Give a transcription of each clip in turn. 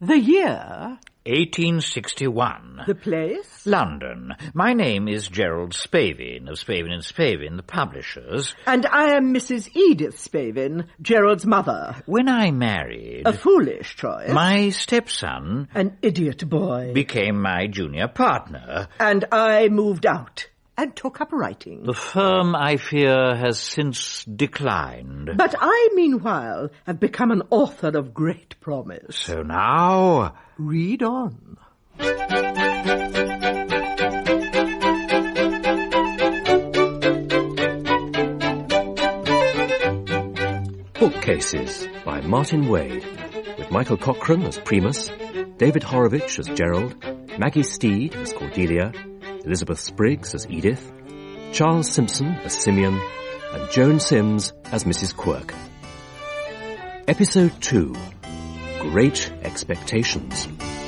The year? 1861. The place? London. My name is Gerald Spavin, of Spavin and Spavin, the publishers. And I am Mrs. Edith Spavin, Gerald's mother. When I married... A foolish choice. My stepson... An idiot boy. Became my junior partner. And I moved out and took up writing. The firm, I fear, has since declined. But I, meanwhile, have become an author of great promise. So now... Read on. Bookcases by Martin Wade, with Michael Cochrane as Primus, David Horowitz as Gerald, Maggie Steed as Cordelia, Elizabeth Spriggs as Edith, Charles Simpson as Simeon, and Joan Sims as Mrs. Quirk. Episode 2. Great Expectations.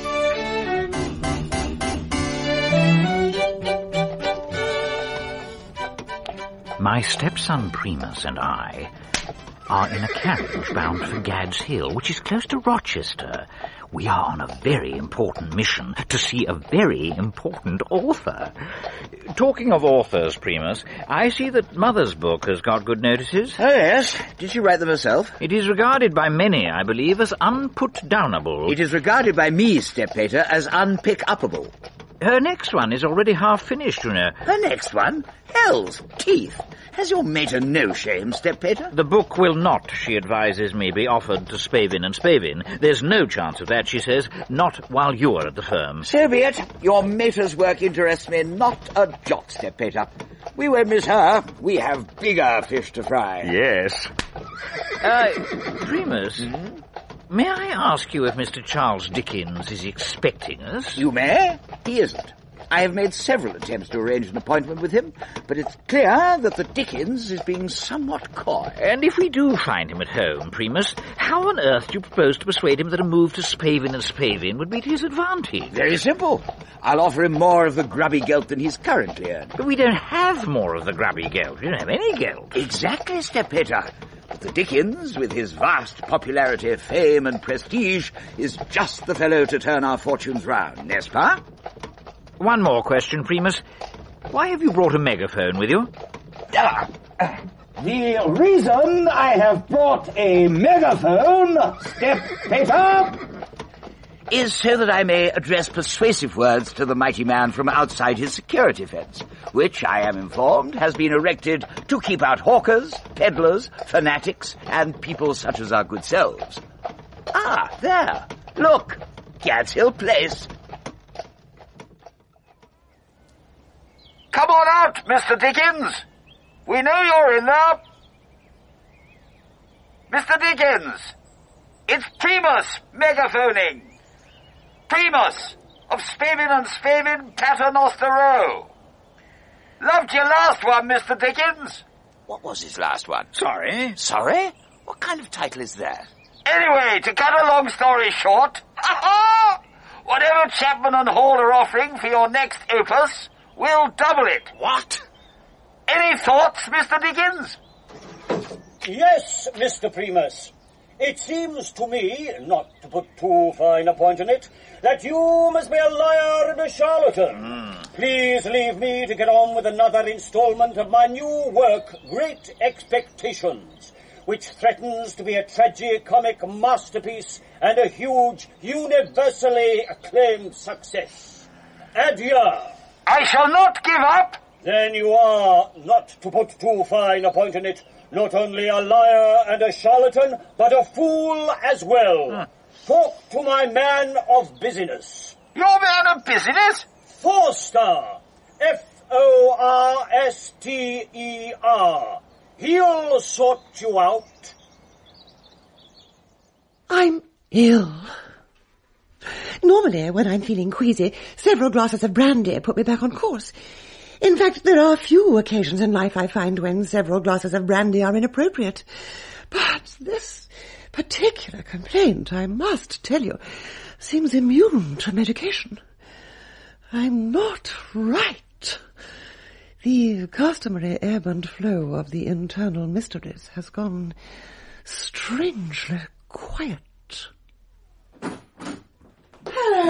My stepson Primus and I are in a carriage bound for Gad's Hill, which is close to Rochester. We are on a very important mission to see a very important author. Talking of authors, Primus, I see that Mother's book has got good notices. Oh, yes. Did she write them herself? It is regarded by many, I believe, as unput-downable. It is regarded by me, Step-Pater, as unpick-upable. Her next one is already half finished, you know. Her next one? Hell's teeth. Has your mater no shame, Step-Pater? The book will not, she advises me, be offered to Spavin and Spavin. There's no chance of that, she says, not while you're at the firm. So be it. Your mater's work interests me not a jot, Step-Pater. We won't miss her. We have bigger fish to fry. Yes. Primus, may I ask you if Mr. Charles Dickens is expecting us? You may. He isn't. I have made several attempts to arrange an appointment with him, but it's clear that the Dickens is being somewhat coy. And if we do find him at home, Primus, how on earth do you propose to persuade him that a move to Spavin and Spavin would be to his advantage? Very simple. I'll offer him more of the grubby gelt than he's currently earning. But we don't have more of the grubby gelt. We don't have any gelt. Exactly, Step-Pater. But the Dickens, with his vast popularity, fame, and prestige, is just the fellow to turn our fortunes round, n'est-ce pas? One more question, Primus. Why have you brought a megaphone with you? The reason I have brought a megaphone, Step-Pater, is so that I may address persuasive words to the mighty man from outside his security fence, which, I am informed, has been erected to keep out hawkers, peddlers, fanatics, and people such as our good selves. Ah, there. Look. Gad's Hill Place. Come on out, Mr. Dickens. We know you're in there. Mr. Dickens, it's Primus megaphoning. Primus of Spavin and Spavin, Paternoster Row. Loved your last one, Mr. Dickens. What was his last one? Sorry. Sorry? What kind of title is that? Anyway, to cut a long story short, whatever Chapman and Hall are offering for your next opus, we'll double it. What? Any thoughts, Mr. Dickens? Yes, Mr. Primus. It seems to me, not to put too fine a point on it, that you must be a liar and a charlatan. Please leave me to get on with another installment of my new work, Great Expectations, which threatens to be a tragicomic masterpiece and a huge, universally acclaimed success. Adieu. I shall not give up. Then you are, not to put too fine a point on it, not only a liar and a charlatan, but a fool as well. Talk to my man of business. Your man of business? Forster. Forster. He'll sort you out. I'm ill. Normally, when I'm feeling queasy, several glasses of brandy put me back on course. In fact, there are few occasions in life I find when several glasses of brandy are inappropriate. But this particular complaint, I must tell you, seems immune to medication. I'm not right. The customary ebb and flow of the internal mysteries has gone strangely quiet.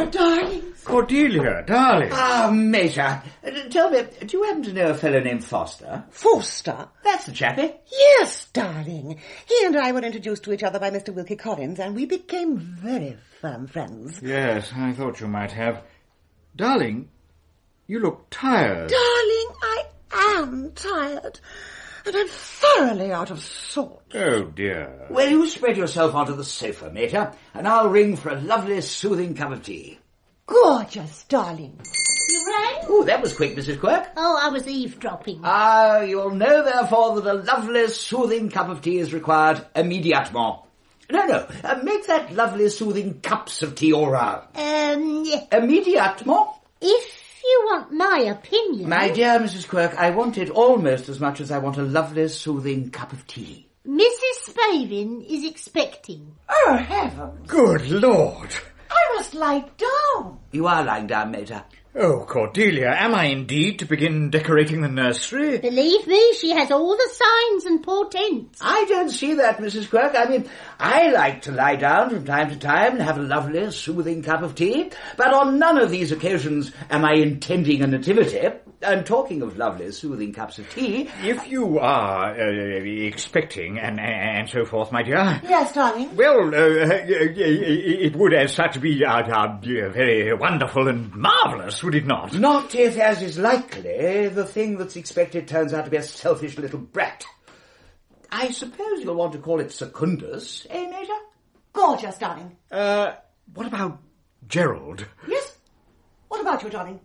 My darlings. Cordelia, darling. Ah, Mater, tell me, do you happen to know a fellow named Foster? Foster? That's the chappie. Yes, darling. He and I were introduced to each other by Mr. Wilkie Collins, and we became very firm friends. Yes, I thought you might have. Darling, you look tired. Darling, I am tired. And I'm thoroughly out of sorts. Oh, dear. Well, you spread yourself onto the sofa, Mater, and I'll ring for a lovely, soothing cup of tea. Gorgeous, darling. You rang? Oh, that was quick, Mrs. Quirk. Oh, I was eavesdropping. Ah, you'll know, therefore, that a lovely, soothing cup of tea is required immediatement. No, make that lovely, soothing cups of tea all round. Immediatement? If you want my opinion... My dear Mrs. Quirk, I want it almost as much as I want a lovely, soothing cup of tea. Mrs. Spavin is expecting. Oh, heavens. Good Lord. I must lie down. You are lying down, Mater. Oh, Cordelia, am I indeed to begin decorating the nursery? Believe me, she has all the signs and portents. I don't see that, Mrs. Quirk. I mean, I like to lie down from time to time and have a lovely, soothing cup of tea, but on none of these occasions am I intending a nativity. I'm talking of lovely, soothing cups of tea. If you are expecting and so forth, my dear. Yes, darling. Well, it would as such be very wonderful and marvellous, would it not? Not if, as is likely, the thing that's expected turns out to be a selfish little brat. I suppose you'll want to call it Secundus, eh, Mater? Gorgeous, darling. What about Gerald? Yes? What about you, darling?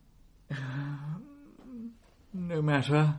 No matter.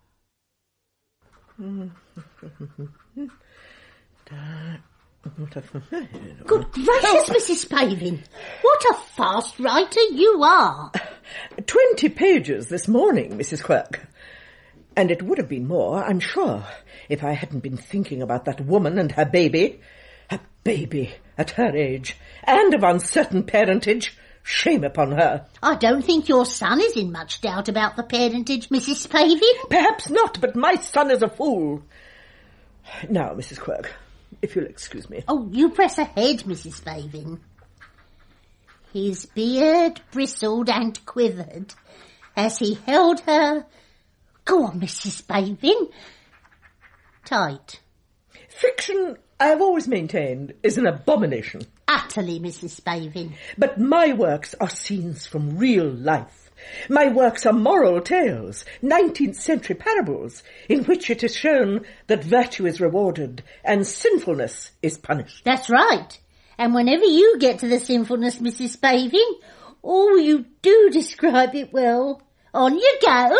Good gracious, Mrs. Spavin. What a fast writer you are. 20 pages this morning, Mrs. Quirk. And it would have been more, I'm sure, if I hadn't been thinking about that woman and her baby. A baby at her age, and of uncertain parentage. Shame upon her. I don't think your son is in much doubt about the parentage, Mrs. Spavin. Perhaps not, but my son is a fool. Now, Mrs. Quirk, if you'll excuse me. Oh, you press ahead, Mrs. Spavin. His beard bristled and quivered as he held her... Go on, Mrs. Spavin. Tight. Fiction, I have always maintained, is an abomination. Utterly, Mrs. Spavin. But my works are scenes from real life. My works are moral tales, 19th century parables, in which it is shown that virtue is rewarded and sinfulness is punished. That's right. And whenever you get to the sinfulness, Mrs. Spavin, oh, you do describe it well. On you go.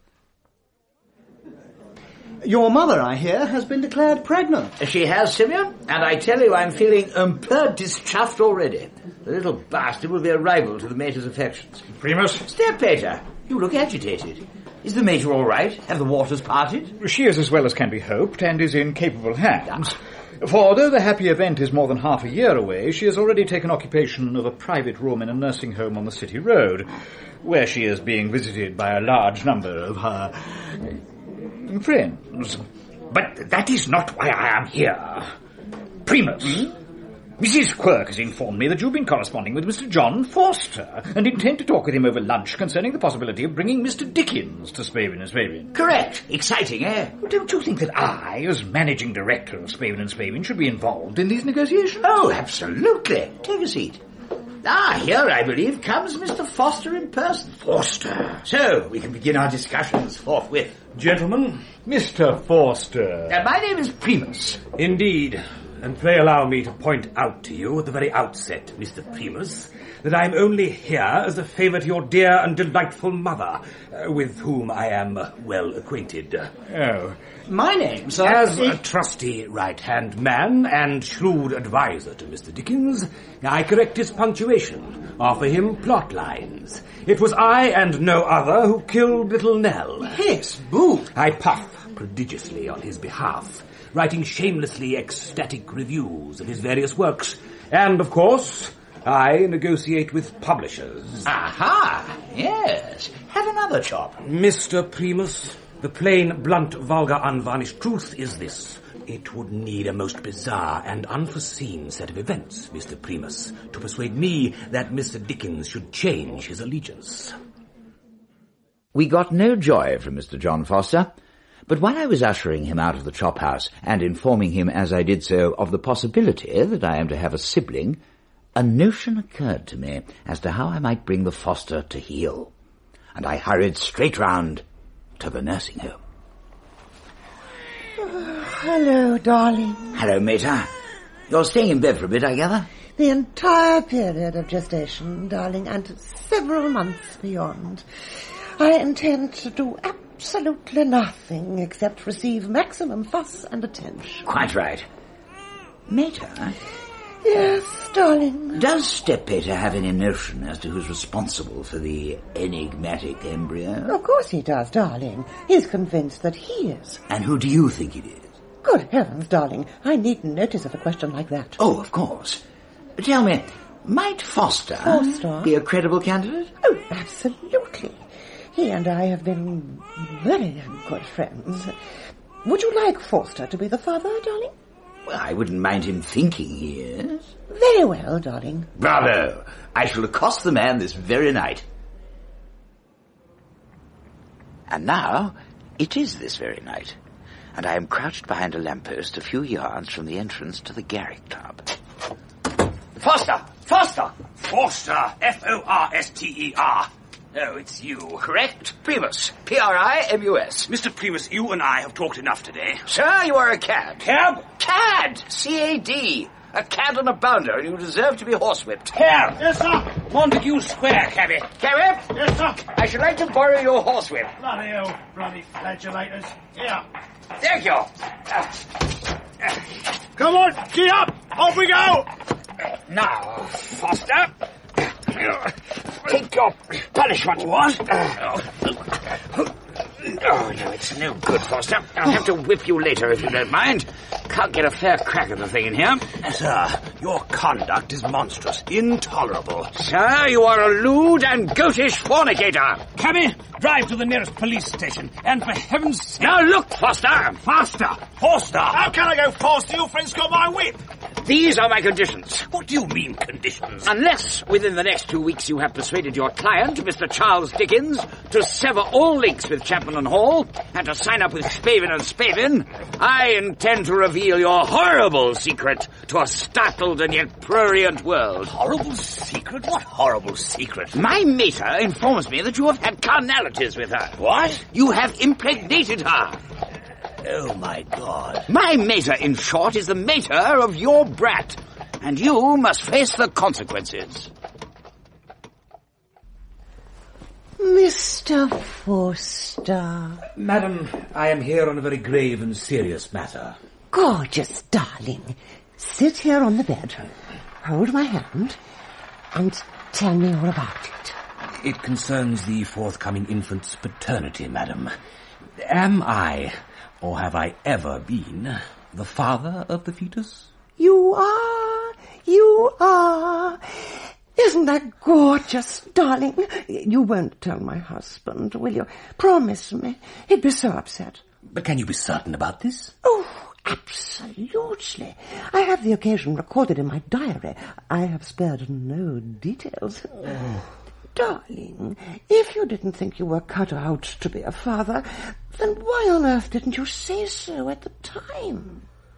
Your mother, I hear, has been declared pregnant. She has, Simeon, and I tell you I'm feeling un peu dischuffed already. The little bastard will be a rival to the mater's affections. Primus? Step, Peter. You look agitated. Is the mater all right? Have the waters parted? She is as well as can be hoped, and is in capable hands. For although the happy event is more than half a year away, she has already taken occupation of a private room in a nursing home on the city road, where she is being visited by a large number of her friends. But that is not why I am here. Primus, Mrs. Quirk has informed me that you've been corresponding with Mr. John Forster and intend to talk with him over lunch concerning the possibility of bringing Mr. Dickens to Spavin and Spavin. Correct. Exciting, eh? Don't you think that I, as managing director of Spavin and Spavin, should be involved in these negotiations? Oh, absolutely. Take a seat. Ah, here, I believe, comes Mr. Forster in person. Forster. So, we can begin our discussions forthwith. Gentlemen, Mr. Forster. My name is Primus. Indeed. And pray allow me to point out to you at the very outset, Mr. Primus, that I am only here as a favour to your dear and delightful mother, with whom I am well acquainted. Oh. My name, sir... As a trusty right-hand man and shrewd adviser to Mr. Dickens, I correct his punctuation, offer him plot lines. It was I and no other who killed little Nell. Yes, boo. I puff prodigiously on his behalf, writing shamelessly ecstatic reviews of his various works, and, of course, I negotiate with publishers. Aha! Yes. Have another chop. Mr. Primus, the plain, blunt, vulgar, unvarnished truth is this. It would need a most bizarre and unforeseen set of events, Mr. Primus, to persuade me that Mr. Dickens should change his allegiance. We got no joy from Mr. John Foster, but while I was ushering him out of the chop house and informing him as I did so of the possibility that I am to have a sibling, a notion occurred to me as to how I might bring the Foster to heel, and I hurried straight round to the nursing home. Hello, darling. Hello, Mater. You're staying in bed for a bit, I gather? The entire period of gestation, darling, and several months beyond. I intend to do absolutely nothing except receive maximum fuss and attention. Quite right. Mater? Yes, darling. Does Steppater have any notion as to who's responsible for the enigmatic embryo? Of course he does, darling. He's convinced that he is. And who do you think it is? Good heavens, darling. I needn't notice of a question like that. Oh, of course. Tell me, might Foster be a credible candidate? Oh, absolutely. He and I have been very good friends. Would you like Foster to be the father, darling? Well, I wouldn't mind him thinking he is. Very well, darling. Bravo! I shall accost the man this very night. And now, it is this very night, and I am crouched behind a lamppost a few yards from the entrance to the Garrick Club. Foster! Foster! Forster! F-O-R-S-T-E-R. Oh, it's you. Correct. Primus. P-R-I-M-U-S. Mr. Primus, you and I have talked enough today. Sir, you are a cad. Cab? Cad! C-A-D. A cad and a bounder, and you deserve to be horsewhipped. Cab! Yes, sir. Montague Square, cabby. Cabby? Yes, sir. I should like to borrow your horsewhip. Bloody hell, bloody flagellators. Here. Thank you. Come on, gee up! Off we go! Now, Foster. Take your punishment. What? Oh, no, it's no good, Foster. I'll have to whip you later if you don't mind. Can't get a fair crack at the thing in here. Sir, your conduct is monstrous, intolerable. Sir, you are a lewd and goatish fornicator. Cabby, drive to the nearest police station, and for heaven's sake... Now look, Foster! Faster! Foster! How can I go faster? Your friend's got my whip! These are my conditions. What do you mean, conditions? Unless, within the next 2 weeks, you have persuaded your client, Mr. Charles Dickens, to sever all links with Chapman and Hall, and to sign up with Spavin and Spavin, I intend to reveal your horrible secret to a startled and yet prurient world. Horrible secret? What horrible secret? My mater informs me that you have had carnalities with her. What? You have impregnated her. Oh, my God. My mater, in short, is the mater of your brat, and you must face the consequences. Mr. Foster. Madam, I am here on a very grave and serious matter. Gorgeous, darling. Sit here on the bed. Hold my hand and tell me all about it. It concerns the forthcoming infant's paternity, madam. Am I, or have I ever been, the father of the fetus? You are. You are. Isn't that gorgeous, darling? You won't tell my husband, will you? Promise me. He'd be so upset. But can you be certain about this? Oh, absolutely. I have the occasion recorded in my diary. I have spared no details. Oh. Darling, if you didn't think you were cut out to be a father, then why on earth didn't you say so at the time?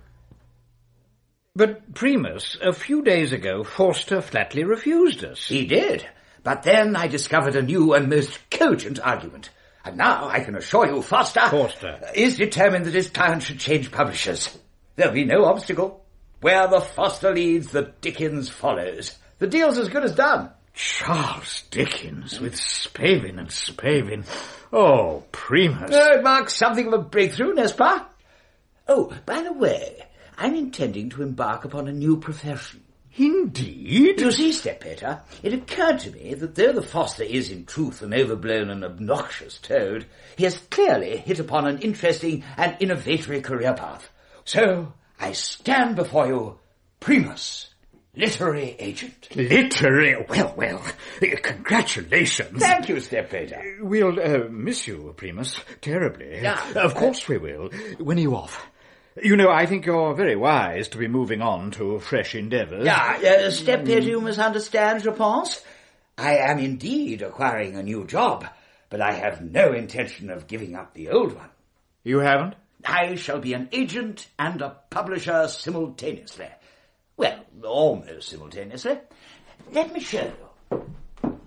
But, Primus, a few days ago, Forster flatly refused us. He did. But then I discovered a new and most cogent argument. And now I can assure you Forster is determined that his client should change publishers. There'll be no obstacle. Where the Foster leads, the Dickens follows. The deal's as good as done. Charles Dickens with Spavin and Spavin. Oh, Primus. It marks something of a breakthrough, n'est-ce pas? Oh, by the way, I'm intending to embark upon a new profession. Indeed? You see, Steppater, it occurred to me that though the Foster is in truth an overblown and obnoxious toad, he has clearly hit upon an interesting and innovatory career path. So I stand before you, Primus, literary agent. Literary? Well, congratulations. Thank you, Steppater. We'll miss you, Primus, terribly. Yeah. Of course we will. When are you off? You know, I think you're very wise to be moving on to fresh endeavours. Step-Peter, you must understand, je pense. I am indeed acquiring a new job, but I have no intention of giving up the old one. You haven't? I shall be an agent and a publisher simultaneously. Well, almost simultaneously. Let me show you.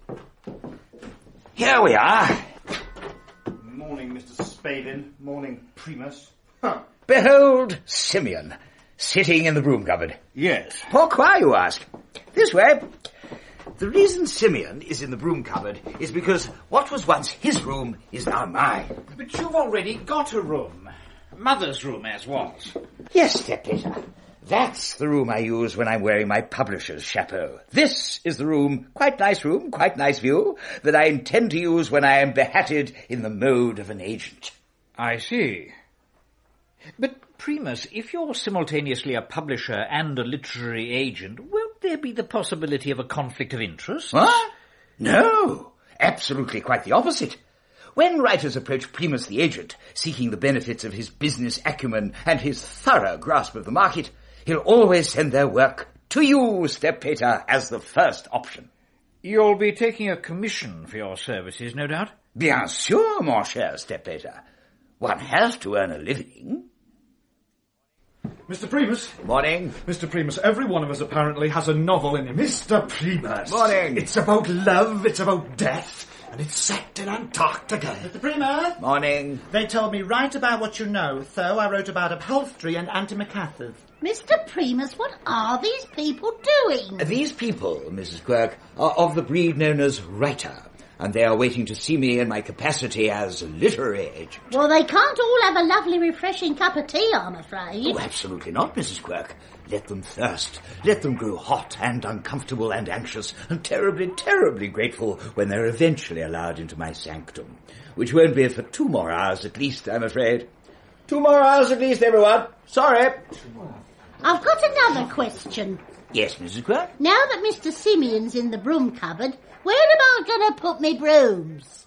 Here we are. Morning, Mr. Spavin. Morning, Primus. Behold Simeon, sitting in the broom cupboard. Yes. Pourquoi, you ask? This way. The reason Simeon is in the broom cupboard is because what was once his room is now mine. But you've already got a room. Mother's room, as was. Yes, Step-Peter. That's the room I use when I'm wearing my publisher's chapeau. This is the room, quite nice view, that I intend to use when I am behatted in the mode of an agent. I see. But, Primus, if you're simultaneously a publisher and a literary agent, won't there be the possibility of a conflict of interest? What? No, absolutely quite the opposite. When writers approach Primus the agent, seeking the benefits of his business acumen and his thorough grasp of the market, he'll always send their work to you, Step-Peter, as the first option. You'll be taking a commission for your services, no doubt? Bien sûr, mon cher Step-Peter. One has to earn a living. Mr. Primus. Morning. Mr. Primus, every one of us apparently has a novel in him. Mr. Primus. Morning. It's about love, it's about death, and it's set in Antarctica. Mr. Primus. Morning. They told me right about what you know, so I wrote about upholstery and antimacassars. Mr. Primus, what are these people doing? These people, Mrs. Quirk, are of the breed known as writer, and they are waiting to see me in my capacity as literary agent. Well, they can't all have a lovely, refreshing cup of tea, I'm afraid. Oh, absolutely not, Mrs. Quirk. Let them thirst. Let them grow hot and uncomfortable and anxious and terribly, terribly grateful when they're eventually allowed into my sanctum, which won't be for 2 more hours at least, I'm afraid. 2 more hours at least, everyone. Sorry. I've got another question. Yes, Mrs. Quirk? Now that Mr. Simeon's in the broom cupboard, where am I going to put me brooms?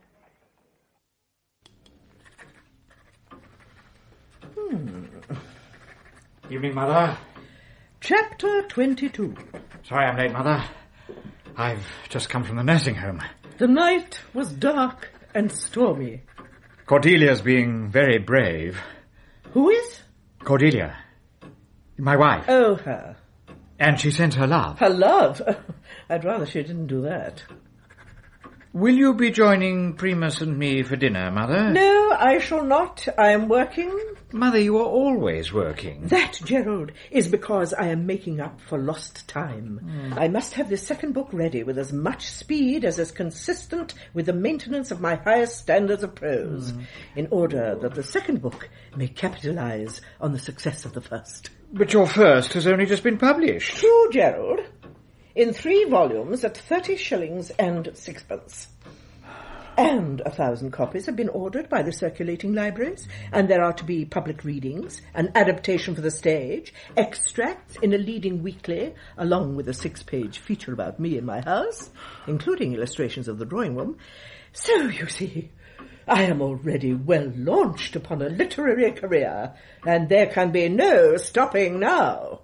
Evening, Mother. Chapter 22. Sorry I'm late, Mother. I've just come from the nursing home. The night was dark and stormy. Cordelia's being very brave. Who is? Cordelia. My wife. Oh, her. And she sent her love. Her love? I'd rather she didn't do that. Will you be joining Primus and me for dinner, Mother? No, I shall not. I am working. Mother, you are always working. That, Gerald, is because I am making up for lost time. I must have this second book ready with as much speed as is consistent with the maintenance of my highest standards of prose, in order that the second book may capitalize on the success of the first. But your first has only just been published. True, Gerald. In 3 volumes at 30 shillings and 6pence. And 1,000 copies have been ordered by the circulating libraries, and there are to be public readings, an adaptation for the stage, extracts in a leading weekly, along with a 6-page feature about me and my house, including illustrations of the drawing room. So, you see, I am already well launched upon a literary career, and there can be no stopping now.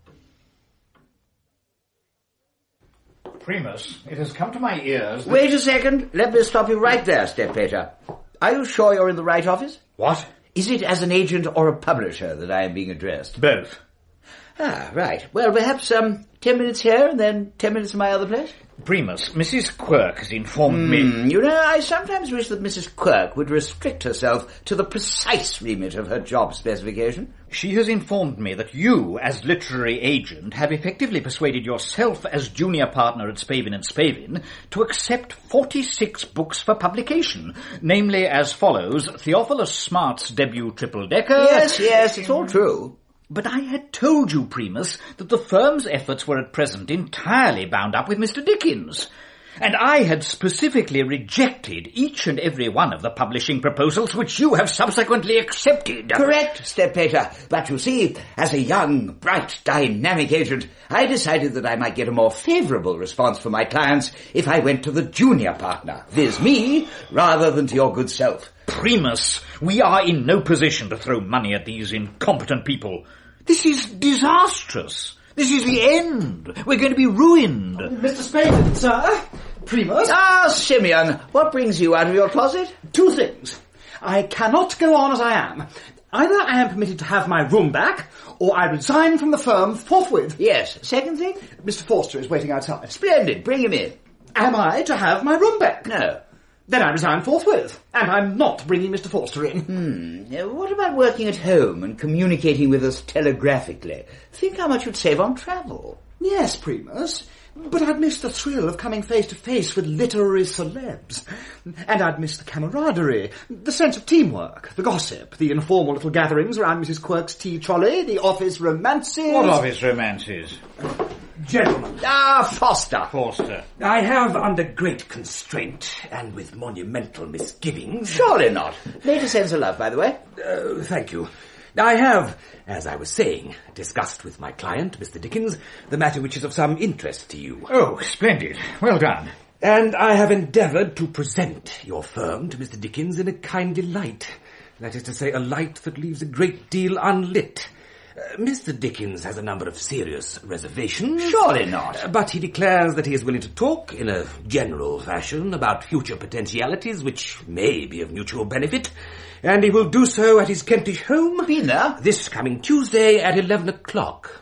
Primus, it has come to my ears that... Wait a second. Let me stop you right there, Step-Peter. Are you sure you're in the right office? What? Is it as an agent or a publisher that I am being addressed? Both. Ah, right. Well, perhaps 10 minutes here and then 10 minutes in my other place? Primus, Mrs. Quirk has informed me... You know, I sometimes wish that Mrs. Quirk would restrict herself to the precise remit of her job specification. She has informed me that you, as literary agent, have effectively persuaded yourself as junior partner at Spavin & Spavin to accept 46 books for publication, namely as follows: Theophilus Smart's debut triple-decker... Yes, it's all true. But I had told you, Primus, that the firm's efforts were at present entirely bound up with Mr. Dickens. And I had specifically rejected each and every one of the publishing proposals which you have subsequently accepted. Correct, Steppater. But you see, as a young, bright, dynamic agent, I decided that I might get a more favourable response from my clients if I went to the junior partner, viz. me, rather than to your good self. Primus, we are in no position to throw money at these incompetent people. This is disastrous. This is the end. We're going to be ruined. Mr. Spavin, sir. Primus. Ah, Simeon, what brings you out of your closet? 2 things. I cannot go on as I am. Either I am permitted to have my room back, or I resign from the firm forthwith. Yes. Second thing? Mr. Forster is waiting outside. Splendid. Bring him in. Am I to have my room back? No. Then I resign forthwith, and I'm not bringing Mr. Forster in. What about working at home and communicating with us telegraphically? Think how much you'd save on travel. Yes, Primus, but I'd miss the thrill of coming face to face with literary celebs. And I'd miss the camaraderie, the sense of teamwork, the gossip, the informal little gatherings around Mrs. Quirk's tea trolley, the office romances. What office romances? Gentlemen. Ah, Foster. Forster. I have, under great constraint and with monumental misgivings... Surely not. Later sends her love, by the way. Thank you. I have, as I was saying, discussed with my client, Mr. Dickens, the matter which is of some interest to you. Oh, splendid. Well done. And I have endeavoured to present your firm to Mr. Dickens in a kindly light. That is to say, a light that leaves a great deal unlit. Mr. Dickens has a number of serious reservations. Surely not. But he declares that he is willing to talk in a general fashion about future potentialities which may be of mutual benefit, and he will do so at his Kentish home. Been there? This coming Tuesday at 11 o'clock.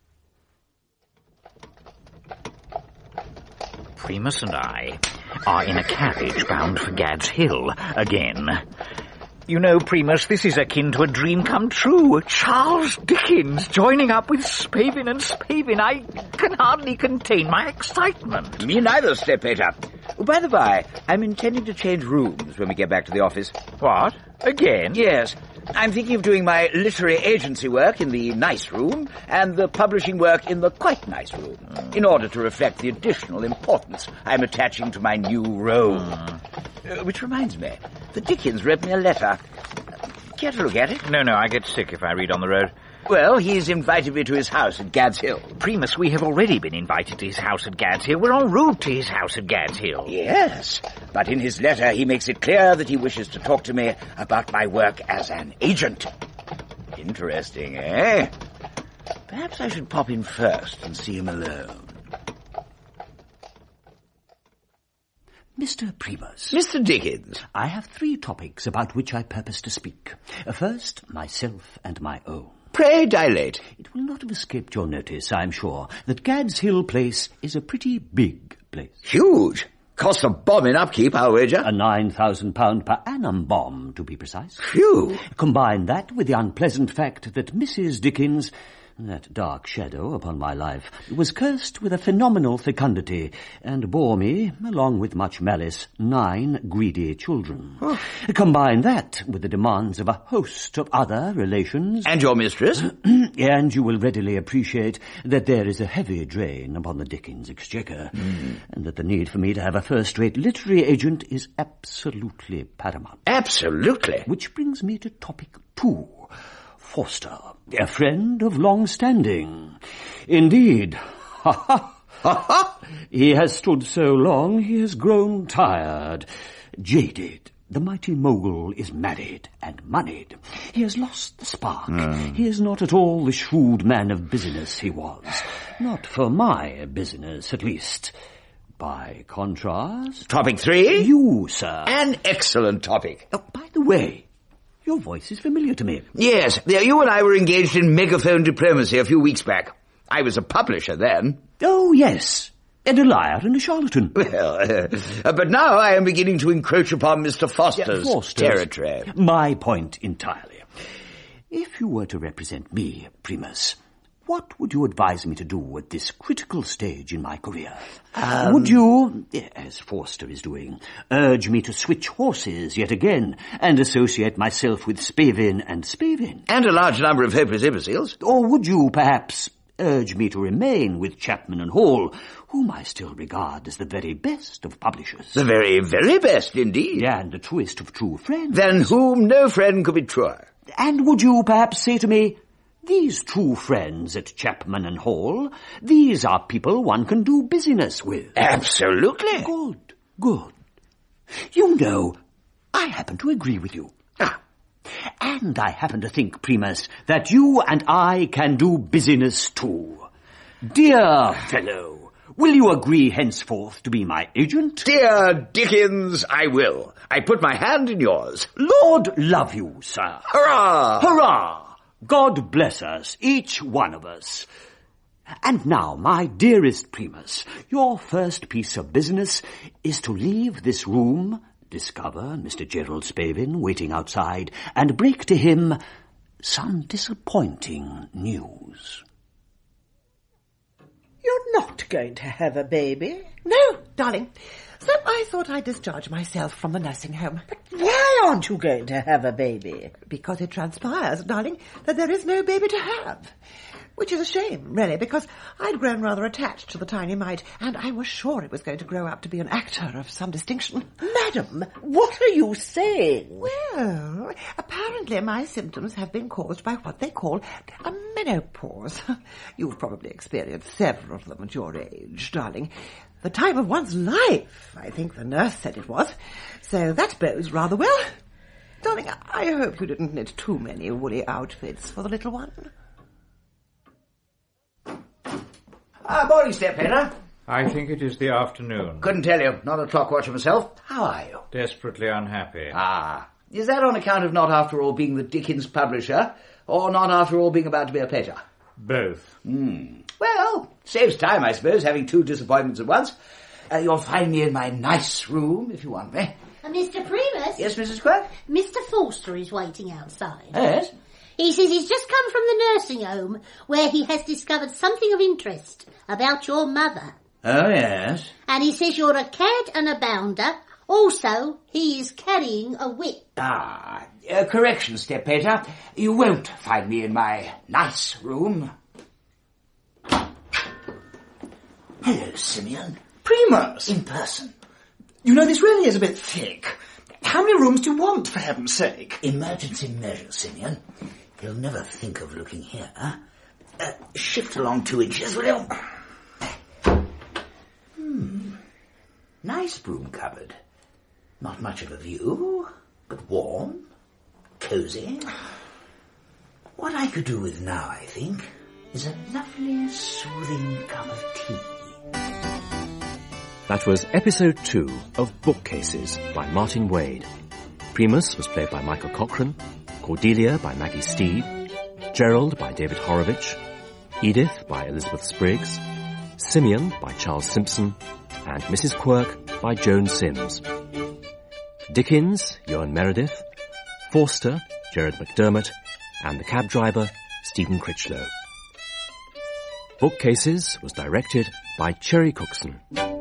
Primus and I are in a carriage bound for Gad's Hill again. You know, Primus, this is akin to a dream come true. Charles Dickens joining up with Spavin and Spavin. I can hardly contain my excitement. Me neither, Steppater. Oh, by the by, I'm intending to change rooms when we get back to the office. What? Again? Yes. I'm thinking of doing my literary agency work in the nice room and the publishing work in the quite nice room, in order to reflect the additional importance I'm attaching to my new role. Which reminds me, the Dickens wrote me a letter. Care to look at it? No, I get sick if I read on the road. Well, he's invited me to his house at Gad's Hill. Primus, we have already been invited to his house at Gad's Hill. We're en route to his house at Gad's Hill. Yes, but in his letter he makes it clear that he wishes to talk to me about my work as an agent. Interesting, eh? Perhaps I should pop in first and see him alone. Mr. Primus. Mr. Dickens. I have 3 topics about which I purpose to speak. First, myself and my own. Pray dilate. It will not have escaped your notice, I am sure, that Gad's Hill Place is a pretty big place. Huge. Costs a bomb in upkeep, I'll wager. A £9,000 per annum bomb, to be precise. Phew. Combine that with the unpleasant fact that Mrs. Dickens, that dark shadow upon my life, was cursed with a phenomenal fecundity, and bore me, along with much malice, 9 greedy children. Oh. Combine that with the demands of a host of other relations... And your mistress? And you will readily appreciate that there is a heavy drain upon the Dickens exchequer, and that the need for me to have a first-rate literary agent is absolutely paramount. Absolutely. Which brings me to topic 2. Forster, a friend of long standing. Indeed. Ha ha! Ha ha! He has stood so long he has grown tired, jaded. The mighty mogul is married and moneyed. He has lost the spark. He is not at all the shrewd man of business he was. Not for my business, at least. By contrast... Topic 3? You, sir. An excellent topic. By the way... Your voice is familiar to me. Yes, you and I were engaged in megaphone diplomacy a few weeks back. I was a publisher then. Oh, yes. And a liar and a charlatan. Well, but now I am beginning to encroach upon Mr. Foster's territory. My point entirely. If you were to represent me, Primus, what would you advise me to do at this critical stage in my career? Would you, as Forster is doing, urge me to switch horses yet again and associate myself with Spavin and Spavin? And a large number of hopeless imbeciles. Or would you, perhaps, urge me to remain with Chapman and Hall, whom I still regard as the very best of publishers. The very, very best indeed. And the truest of true friends. Than whom no friend could be truer. And would you perhaps say to me, these true friends at Chapman and Hall, these are people one can do business with? Absolutely. Good, good. You know, I happen to agree with you. And I happen to think, Primus, that you and I can do business too. Dear fellow, will you agree henceforth to be my agent? Dear Dickens, I will. I put my hand in yours. Lord love you, sir. Hurrah! Hurrah! God bless us, each one of us. And now, my dearest Primus, your first piece of business is to leave this room, discover Mr. Gerald Spavin waiting outside, and break to him some disappointing news. You're not going to have a baby? No, darling. So I thought I'd discharge myself from the nursing home. But why aren't you going to have a baby? Because it transpires, darling, that there is no baby to have. Which is a shame, really, because I'd grown rather attached to the tiny mite, and I was sure it was going to grow up to be an actor of some distinction. Madam, what are you saying? Well, apparently my symptoms have been caused by what they call a menopause. You've probably experienced several of them at your age, darling. The time of one's life, I think the nurse said it was. So that bodes rather well. Darling, I hope you didn't knit too many woolly outfits for the little one. Morning, Stepladder. I think it is the afternoon. Couldn't tell you. Not a clock watcher myself. How are you? Desperately unhappy. Is that on account of not after all being the Dickens publisher, or not after all being about to be a pleasure? Both. Well, saves time, I suppose, having two disappointments at once. You'll find me in my nice room, if you want me. Mr. Primus? Yes, Mrs. Quirk? Mr. Forster is waiting outside. Yes? He says he's just come from the nursing home where he has discovered something of interest about your mother. Oh, yes. And he says you're a cad and a bounder. Also, he is carrying a whip. Correction, Stepladder. You won't find me in my nice room. Hello, Simeon. Primus! In person. You know, this really is a bit thick. How many rooms do you want, for heaven's sake? Emergency measure, Simeon. You'll never think of looking here. Shift along 2 inches, will you? Nice broom cupboard. Not much of a view, but warm, cosy. What I could do with now, I think, is a lovely, soothing cup of tea. That was episode 2 of Bookcases by Martin Wade. Primus was played by Michael Cochrane, Cordelia by Maggie Steed, Gerald by David Horowitz, Edith by Elizabeth Spriggs, Simeon by Charles Simpson, and Mrs. Quirk by Joan Sims. Dickens, Ewan Meredith, Forster, Gerard McDermott, and the cab driver, Stephen Critchlow. Bookcases was directed by Cherry Cookson.